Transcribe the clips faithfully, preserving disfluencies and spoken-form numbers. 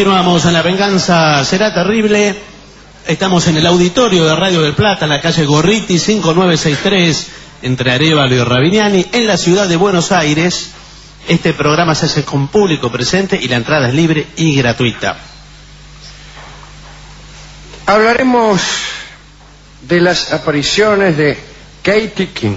Continuamos en La Venganza Será Terrible. Estamos en el auditorio de Radio del Plata, en la calle Gorriti cinco nueve seis tres, entre Arévalo y Ravignani, en la ciudad de Buenos Aires. Este programa se hace con público presente y la entrada es libre y gratuita. Hablaremos de las apariciones de Katie King.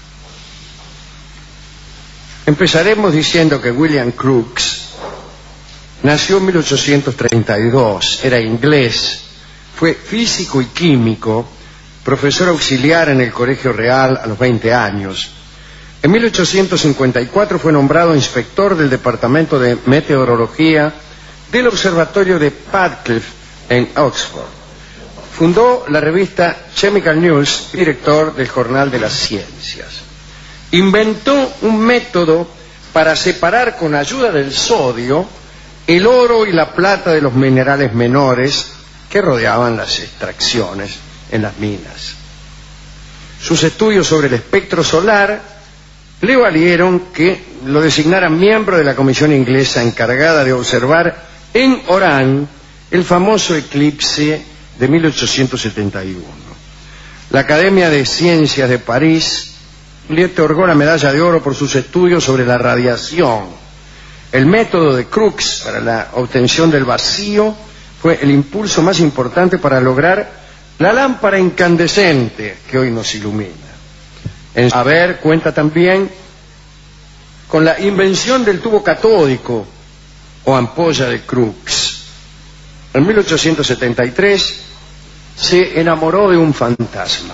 Empezaremos diciendo que William Crookes nació en mil ochocientos treinta y dos, era inglés, fue físico y químico, profesor auxiliar en el Colegio Real a los veinte años. En mil ochocientos cincuenta y cuatro fue nombrado inspector del Departamento de Meteorología del Observatorio de Padcliffe en Oxford. Fundó la revista Chemical News, director del Jornal de las Ciencias. Inventó un método para separar con ayuda del sodio el oro y la plata de los minerales menores que rodeaban las extracciones en las minas. Sus estudios sobre el espectro solar le valieron que lo designaran miembro de la comisión inglesa encargada de observar en Orán el famoso eclipse de mil ochocientos setenta y uno. La Academia de Ciencias de París le otorgó la medalla de oro por sus estudios sobre la radiación. El método de Crookes para la obtención del vacío fue el impulso más importante para lograr la lámpara incandescente que hoy nos ilumina. En saber cuenta también con la invención del tubo catódico o ampolla de Crookes. En mil ochocientos setenta y tres se enamoró de un fantasma.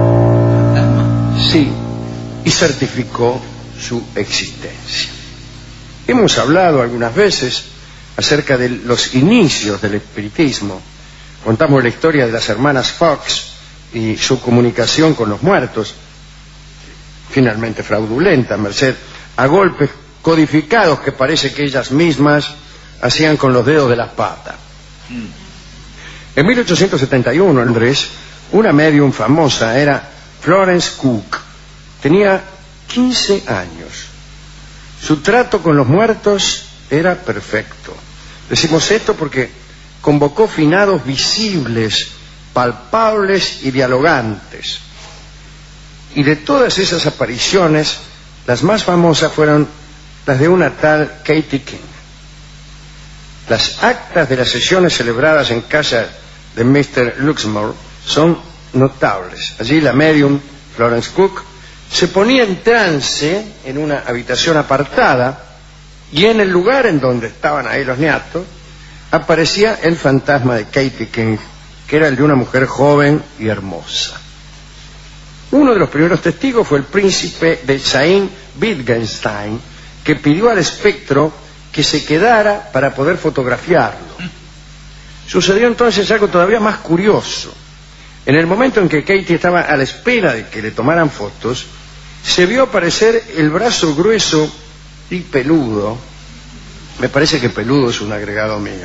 Sí, y certificó su existencia. Hemos hablado algunas veces acerca de los inicios del espiritismo. Contamos la historia de las hermanas Fox y su comunicación con los muertos, finalmente fraudulenta, merced a golpes codificados que parece que ellas mismas hacían con los dedos de las patas. En mil ochocientos setenta y uno, en Londres, una medium famosa era Florence Cook. Tenía quince años. Su trato con los muertos era perfecto. Decimos esto porque convocó finados visibles, palpables y dialogantes. Y de todas esas apariciones, las más famosas fueron las de una tal Katie King. Las actas de las sesiones celebradas en casa de mister Luxmore son notables. Allí la medium Florence Cook se ponía en trance en una habitación apartada y en el lugar en donde estaban ahí los niatos aparecía el fantasma de Katie King, que era el de una mujer joven y hermosa. Uno de los primeros testigos fue el príncipe de Sayn Wittgenstein, que pidió al espectro que se quedara para poder fotografiarlo. Sucedió entonces algo todavía más curioso. En el momento en que Katie estaba a la espera de que le tomaran fotos, se vio aparecer el brazo grueso y peludo, me parece que peludo es un agregado mío,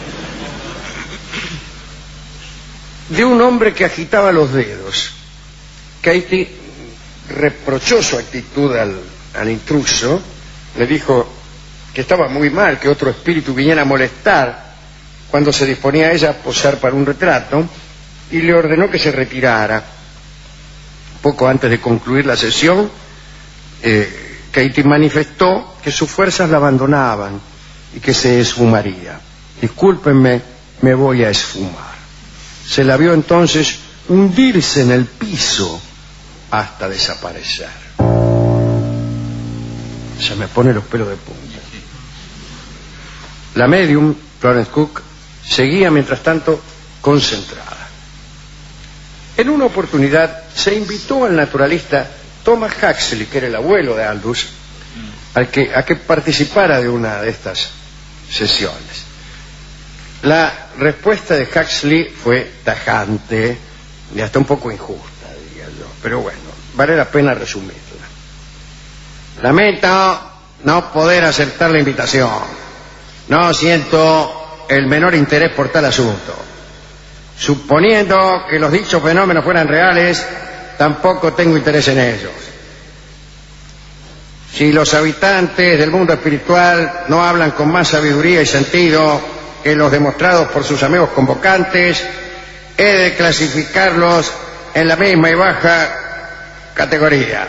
de un hombre que agitaba los dedos. Katie reprochó su actitud al, al intruso, le dijo que estaba muy mal que otro espíritu viniera a molestar cuando se disponía ella a posar para un retrato, y le ordenó que se retirara. Poco antes de concluir la sesión, eh, Katie manifestó que sus fuerzas la abandonaban y que se esfumaría. Discúlpenme, me voy a esfumar. Se la vio entonces hundirse en el piso hasta desaparecer. Se me ponen los pelos de punta. La medium, Florence Cook, seguía mientras tanto concentrada. En una oportunidad se invitó al naturalista Thomas Huxley, que era el abuelo de Aldous, al que, a que participara de una de estas sesiones. La respuesta de Huxley fue tajante y hasta un poco injusta, diría yo, pero bueno, vale la pena resumirla. Lamento no poder aceptar la invitación. No siento el menor interés por tal asunto. Suponiendo que los dichos fenómenos fueran reales, tampoco tengo interés en ellos. Si los habitantes del mundo espiritual no hablan con más sabiduría y sentido que los demostrados por sus amigos convocantes, he de clasificarlos en la misma y baja categoría.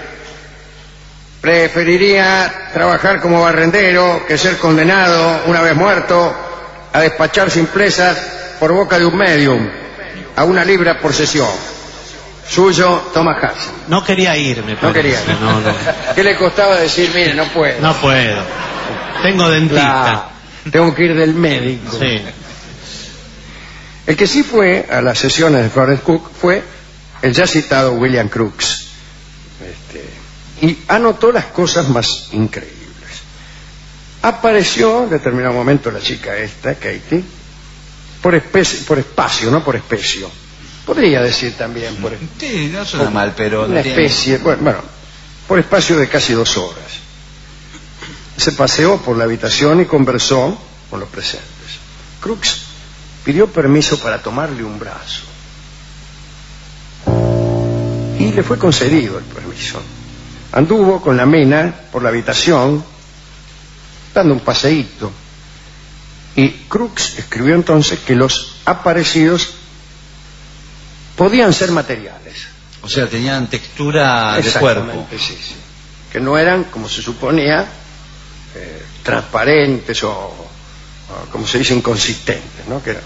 Preferiría trabajar como barrendero que ser condenado, una vez muerto, a despachar simplezas por boca de un medium, a una libra por sesión. Suyo, Thomas Hudson. No quería ir, me parece. No quería ir. No, no. ¿Qué le costaba decir, mire, no puedo? No puedo. Tengo dentista. La... Tengo que ir del médico. Sí. El que sí fue a las sesiones de Florence Cook fue el ya citado William Crookes. Este, y anotó las cosas más increíbles. Apareció en determinado momento la chica esta, Katie, por, especie, por espacio, no por especio. Podría decir también por sí, no suena mal, pero una no especie, tiene... bueno, bueno, por espacio de casi dos horas. Se paseó por la habitación y conversó con los presentes. Crookes pidió permiso para tomarle un brazo y le fue concedido el permiso. Anduvo con la mina por la habitación dando un paseíto y Crookes escribió entonces que los aparecidos podían ser materiales. O sea, tenían textura de cuerpo. Sí, sí. Que no eran, como se suponía, eh, transparentes o, o, como se dice, inconsistentes, ¿no? Que eran...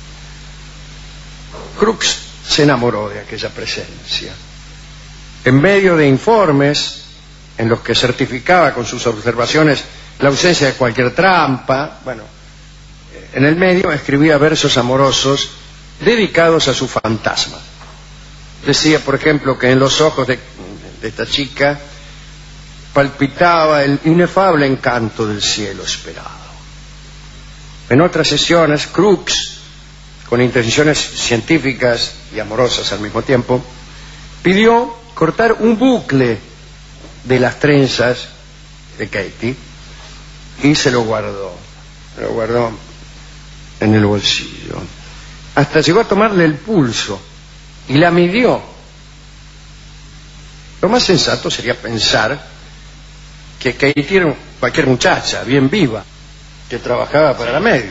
Crookes se enamoró de aquella presencia. En medio de informes en los que certificaba con sus observaciones la ausencia de cualquier trampa, bueno, en el medio escribía versos amorosos dedicados a su fantasma. Decía, por ejemplo, que en los ojos de, de esta chica palpitaba el inefable encanto del cielo esperado. En otras sesiones, Crookes, con intenciones científicas y amorosas al mismo tiempo, pidió cortar un bucle de las trenzas de Katie y se lo guardó, se lo guardó en el bolsillo. Hasta llegó a tomarle el pulso y la midió. Lo más sensato sería pensar que Katie era cualquier muchacha, bien viva, que trabajaba para la medio.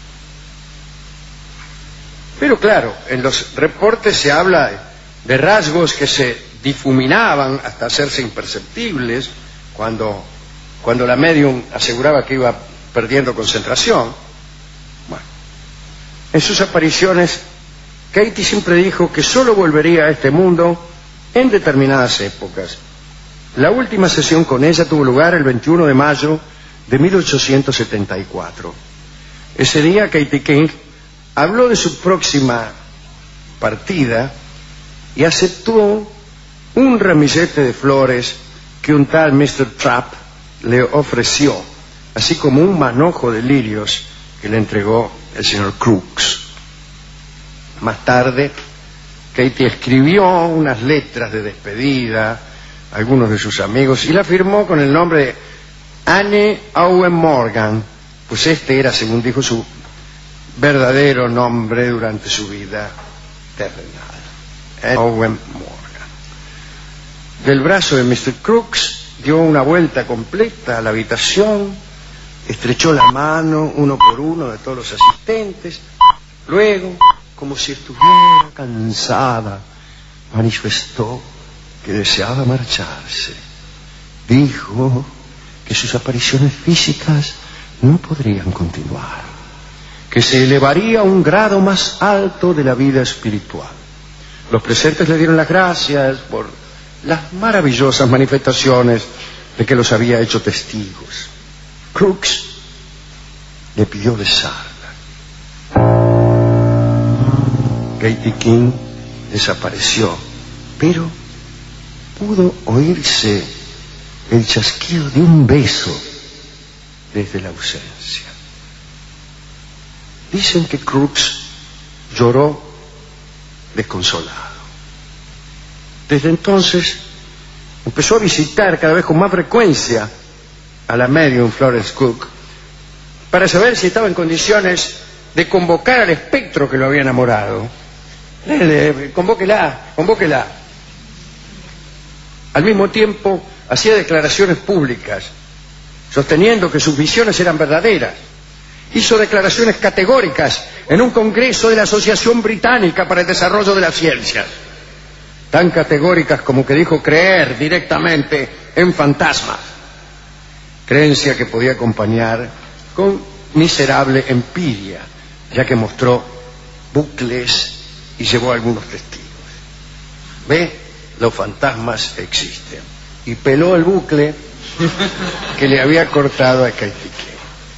Pero claro, en los reportes se habla de rasgos que se difuminaban hasta hacerse imperceptibles cuando, cuando la medium aseguraba que iba perdiendo concentración. Bueno, en sus apariciones, Katie siempre dijo que solo volvería a este mundo en determinadas épocas. La última sesión con ella tuvo lugar el veintiuno de mayo de mil ochocientos setenta y cuatro. Ese día Katie King habló de su próxima partida y aceptó un ramillete de flores que un tal mister Trapp le ofreció, así como un manojo de lirios que le entregó el señor Crookes. Más tarde, Katie escribió unas letras de despedida a algunos de sus amigos y la firmó con el nombre de Anne Owen Morgan, pues este era, según dijo, su verdadero nombre durante su vida terrenal. Anne Owen Morgan. Del brazo de mister Crookes dio una vuelta completa a la habitación, estrechó la mano uno por uno de todos los asistentes, luego, como si estuviera cansada, manifestó que deseaba marcharse. Dijo que sus apariciones físicas no podrían continuar, que se elevaría a un grado más alto de la vida espiritual. Los presentes le dieron las gracias por las maravillosas manifestaciones de que los había hecho testigos. Crookes le pidió besarla. Katie King desapareció, pero pudo oírse el chasquido de un beso desde la ausencia. Dicen que Crookes lloró desconsolado. Desde entonces empezó a visitar cada vez con más frecuencia a la medium Florence Cook para saber si estaba en condiciones de convocar al espectro que lo había enamorado. Le, le, convóquela, convóquela. Al mismo tiempo hacía declaraciones públicas sosteniendo que sus visiones eran verdaderas. Hizo declaraciones categóricas en un congreso de la Asociación Británica para el Desarrollo de las Ciencias, tan categóricas como que dijo creer directamente en fantasmas, creencia que podía acompañar con miserable empiria, ya que mostró bucles y llevó a algunos testigos. ¿Ve? Los fantasmas existen. Y peló el bucle que le había cortado a Katie Kane.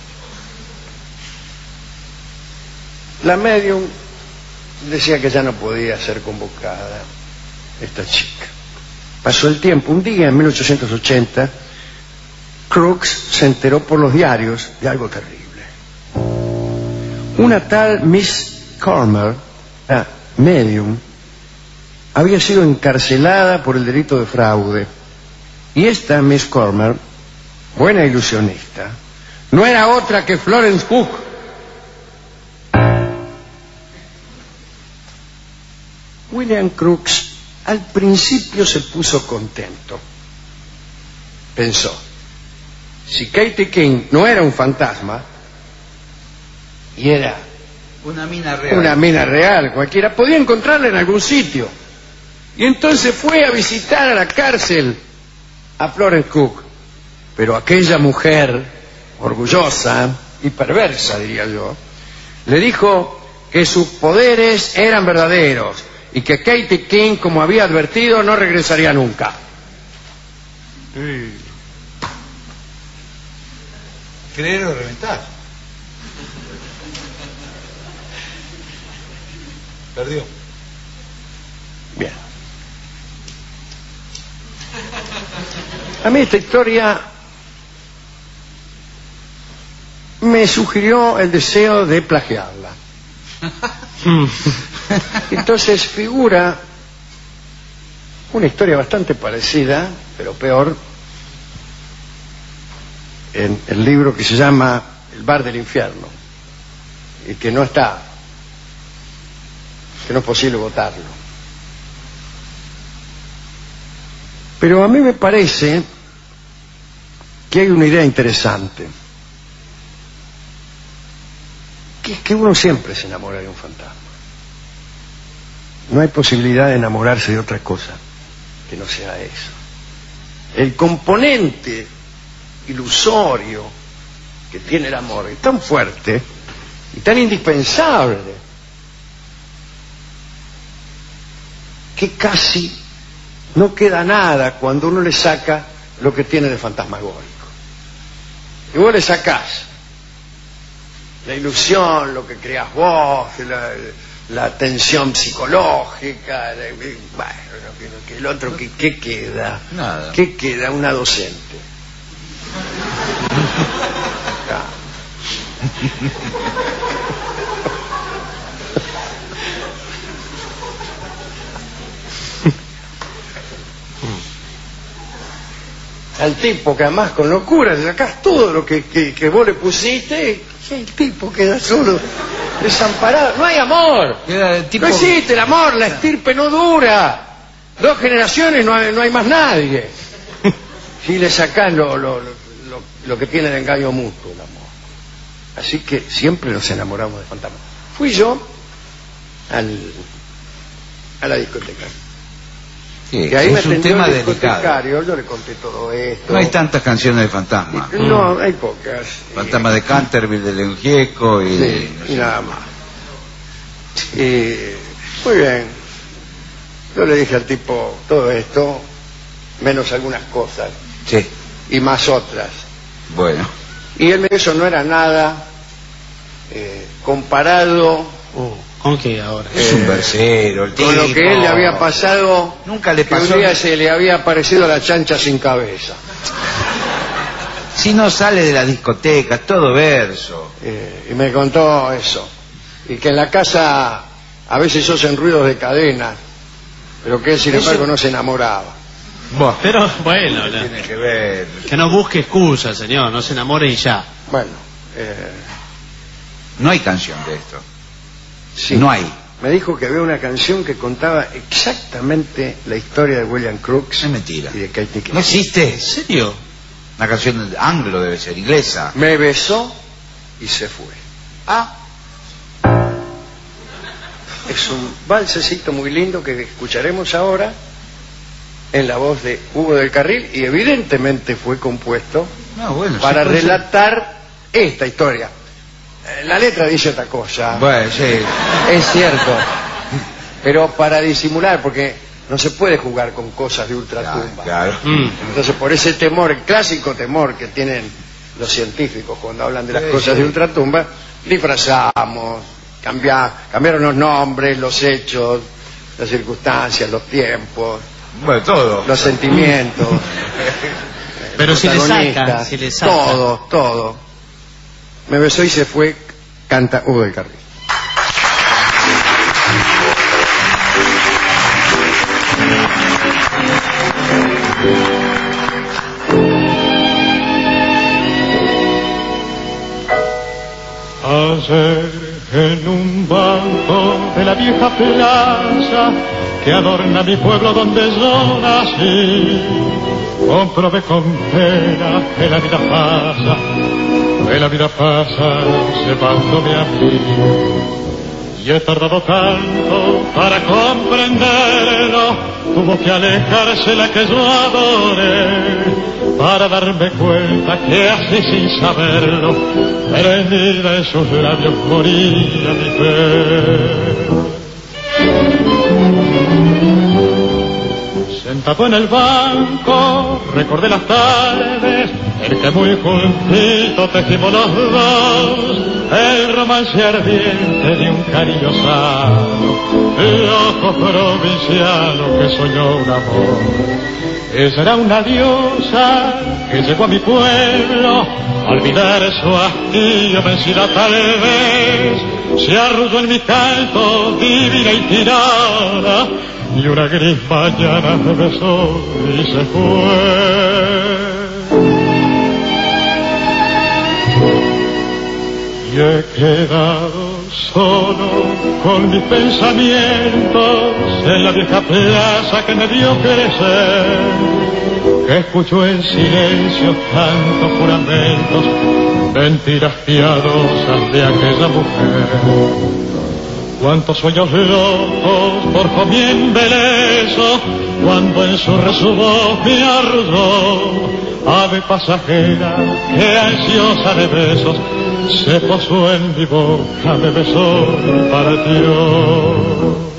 La medium decía que ya no podía ser convocada esta chica. Pasó el tiempo. Un día, en mil ochocientos ochenta, Crookes se enteró por los diarios de algo terrible. Una tal Miss Cormer, la medium, había sido encarcelada por el delito de fraude. Y esta Miss Cormer, buena ilusionista, no era otra que Florence Cook. William Crookes al principio se puso contento. Pensó, si Katie King no era un fantasma y era una mina real, una mina real cualquiera, podía encontrarla en algún sitio. Y entonces fue a visitar a la cárcel a Florence Cook. Pero aquella mujer, orgullosa y perversa, diría yo, le dijo que sus poderes eran verdaderos y que Katie King, como había advertido, no regresaría nunca. Sí. Creer o reventar. Perdió. Bien. A mí esta historia me sugirió el deseo de plagiarla. Entonces figura una historia bastante parecida, pero peor, en el libro que se llama El bar del infierno, y que no está, que no es posible votarlo. Pero a mí me parece que hay una idea interesante, que es que uno siempre se enamora de un fantasma. No hay posibilidad de enamorarse de otra cosa que no sea eso. El componente ilusorio que tiene el amor es tan fuerte y tan indispensable que casi no queda nada cuando uno le saca lo que tiene de fantasmagórico. Y vos le sacás la ilusión, lo que creas vos, la, la tensión psicológica, la, bueno, que el otro, ¿qué, qué queda? Nada. ¿Qué queda? Una docente. Al tipo que además con locura le sacás todo lo que, que, que vos le pusiste y el tipo queda solo desamparado. No hay amor. Queda tipo... No existe el amor, la estirpe no dura. Dos generaciones no hay, no hay más nadie. Si le sacás lo, lo, lo, lo que tiene de engaño mutuo el amor. Así que siempre nos enamoramos de fantasmas. Fui yo al, a la discoteca. Sí, y ahí me es un atendió tema el delicado. discotecario, yo le conté todo esto. No hay tantas canciones de fantasma. No, hay pocas. Fantasma de Canterville, de León Gieco y, Sí, de, no y sé. nada más. Y, muy bien. Yo le dije al tipo todo esto, menos algunas cosas, Sí, y más otras. bueno. Y él me dijo, eso no era nada eh, comparado Oh, ¿con qué ahora? Es un versero, el tipo. con lo que él le había pasado. Nunca le que pasó. un día se le había aparecido la chancha sin cabeza. Si no sale de la discoteca, todo verso. Eh, y me contó eso. Y que en la casa a veces se oyen ruidos de cadenas, pero que él, sin Eso- embargo, no se enamoraba. Buah, Pero bueno, la- tiene que ver. que no busque excusa, señor, no se enamore y ya. Bueno, eh, No hay canción de esto. sí. No hay. me dijo que había una canción que contaba exactamente la historia de William Crookes. Es mentira. Y de Katie King. ¿No existe? ¿En serio? Una canción anglo debe ser, inglesa. Me besó y se fue. Ah. Es un valsecito muy lindo que escucharemos ahora en la voz de Hugo del Carril y evidentemente fue compuesto No, bueno, para sí, puede ser. relatar esta historia. Eh, La letra dice otra cosa. Bueno, sí. Es cierto. Pero para disimular, porque no se puede jugar con cosas de ultratumba. Claro. Mm. Entonces, por ese temor, el clásico temor que tienen los científicos cuando hablan de las Sí, cosas sí. de ultratumba, disfrazamos, cambia, cambiaron los nombres, los hechos, las circunstancias, los tiempos, Bueno, todo. los sentimientos. Pero si le protagonistas, saca, si le saca. todo, todo. Me besó y se fue, canta Hugo del Carril. Ayer en un banco de la vieja plaza que adorna mi pueblo donde yo nací, comprobé con pena que la vida pasa, que la vida pasa llevándome a mí. Y he tardado tanto para comprenderlo, tuvo que alejarse la que yo adoré, para darme cuenta que así sin saberlo, prendida en sus labios moría mi fe. Sentado en el banco, recordé las tardes en que muy juntitos tejimos los dos el romance ardiente de un cariño sano, loco provinciano que soñó un amor. Ella era una diosa que llegó a mi pueblo a olvidar su hastío vencida tal vez, se arrulló en mi canto divina y tirada, y una gris mañana me besó y se fue. Y he quedado solo con mis pensamientos en la vieja plaza que me vio crecer, que escuchó en silencio tantos juramentos, mentiras piadosas de aquella mujer. Cuántos sueños locos por mi embeleso, cuando en su resubo me arrulló, ave pasajera que ansiosa de besos se posó en mi boca, me besó y partió.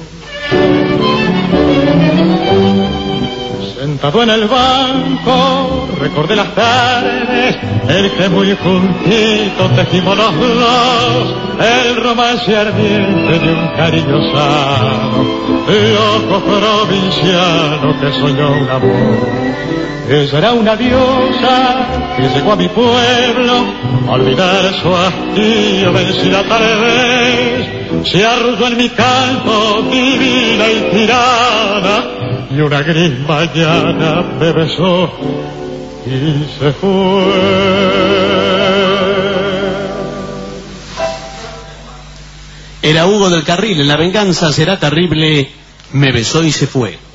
Sentado en el banco, recordé las tardes en que muy juntitos tejimos los dos el romance ardiente de un cariño sano, loco provinciano que soñó un amor. Ella era una diosa que llegó a mi pueblo a olvidar su hastío vencida tal vez, se arrulló en mi canto divina y tirana, y una gris mañana me besó y se fue. Era Hugo del Carril, en La venganza será terrible, me besó y se fue.